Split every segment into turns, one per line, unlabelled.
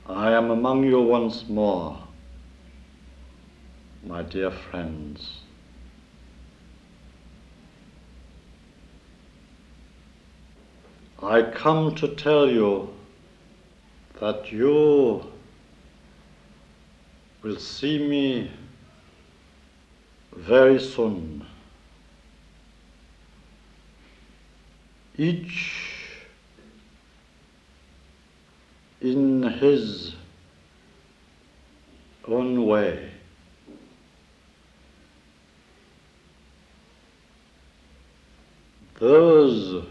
I am among you once more, my dear friends. I come to tell you that you will see me very soon. Each in his own way. Those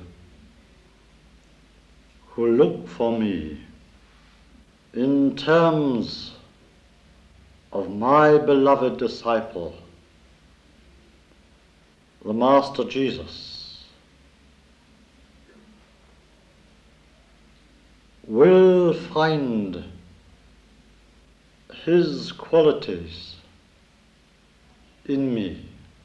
who look for me in terms of my beloved disciple, the Master Jesus, will find his qualities in me.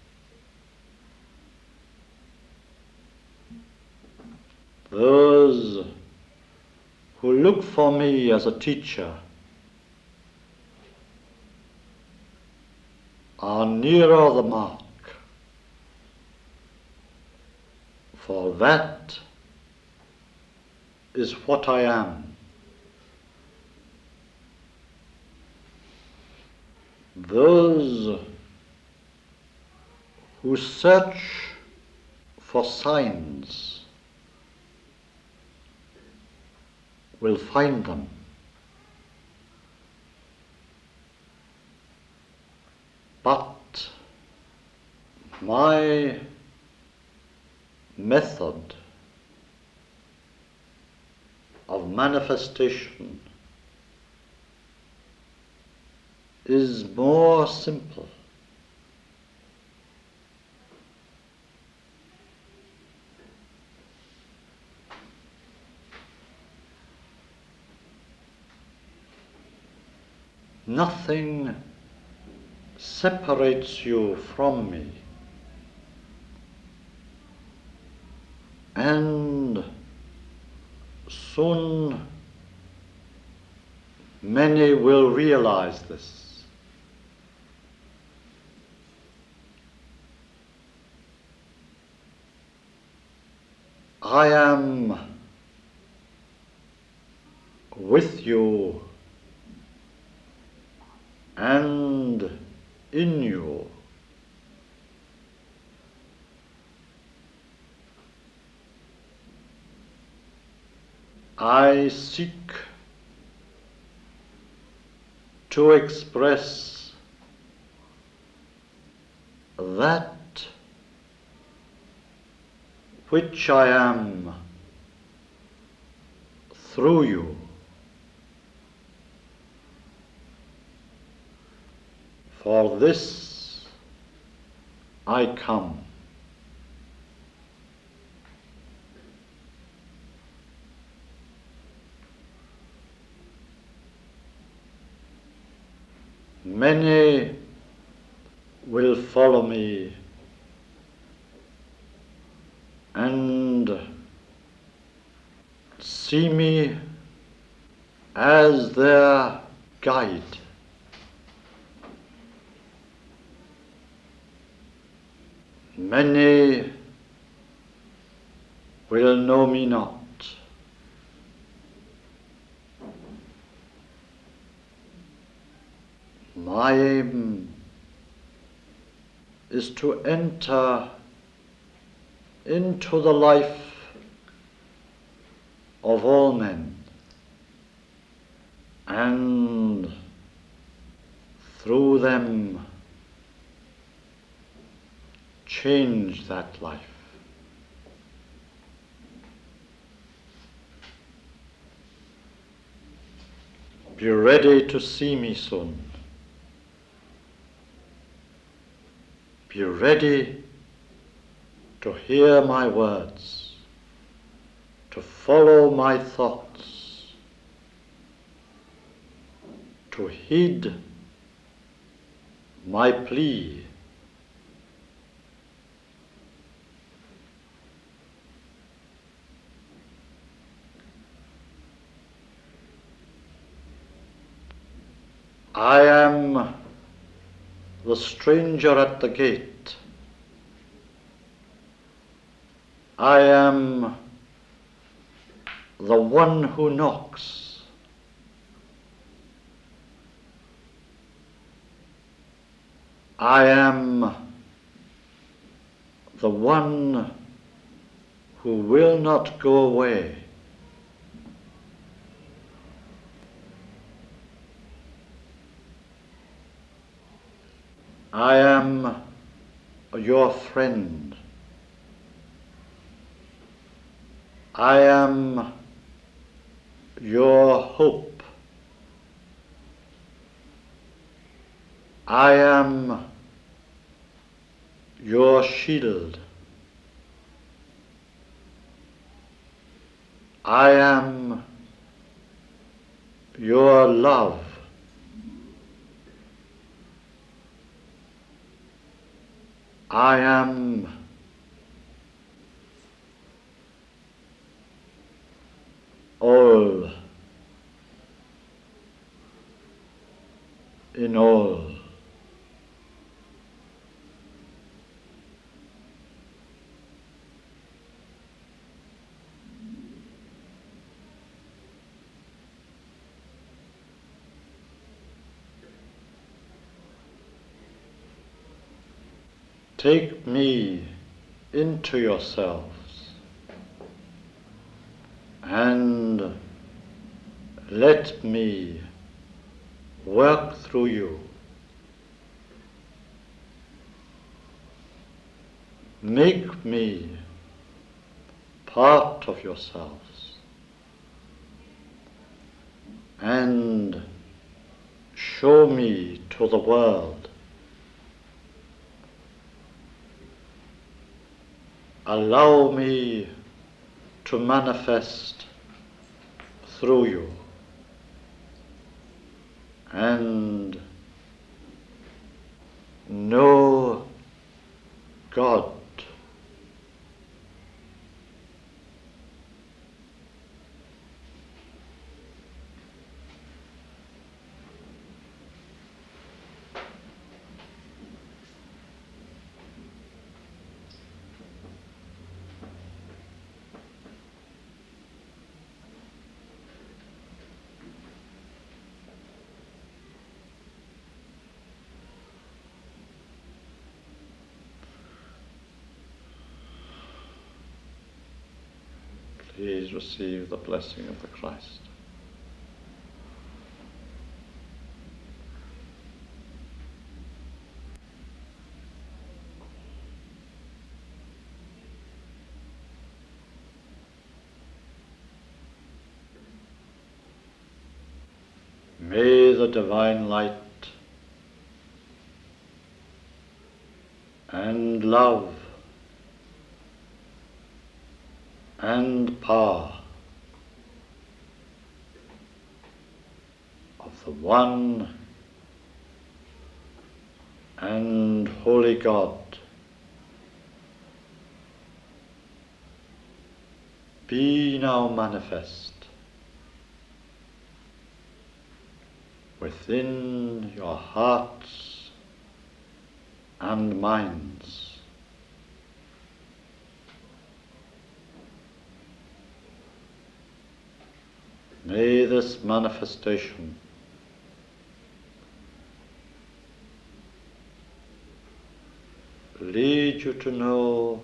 Those who look for me as a teacher are nearer the mark, for that is what I am. Those who search for signs will find them. But my method of manifestation is more simple. Nothing separates you from me, and soon many will realize this. I am with you and in you. I seek to express that which I am through you. For this I come. Many will follow me and see me as their guide. Many will know me not. My aim is to enter into the life of all men, and through them change that life. Be ready to see me soon. Be ready to hear my words, to follow my thoughts, to heed my plea. I am the stranger at the gate. I am the one who knocks. I am the one who will not go away. I am your friend. I am your hope. I am your shield. I am your love. I am all in all. Take me into yourselves and let me work through you. Make me part of yourselves and show me to the world. Allow me to manifest through you and know God. Please receive the blessing of the Christ. May the divine light and love and power of the one and holy God be now manifest within your hearts and minds. May this manifestation lead you to know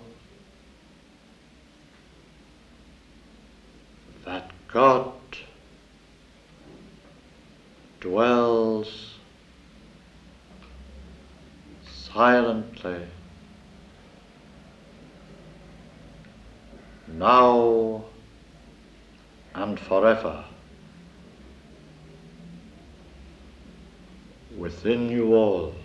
that God dwells silently now and forever within you all.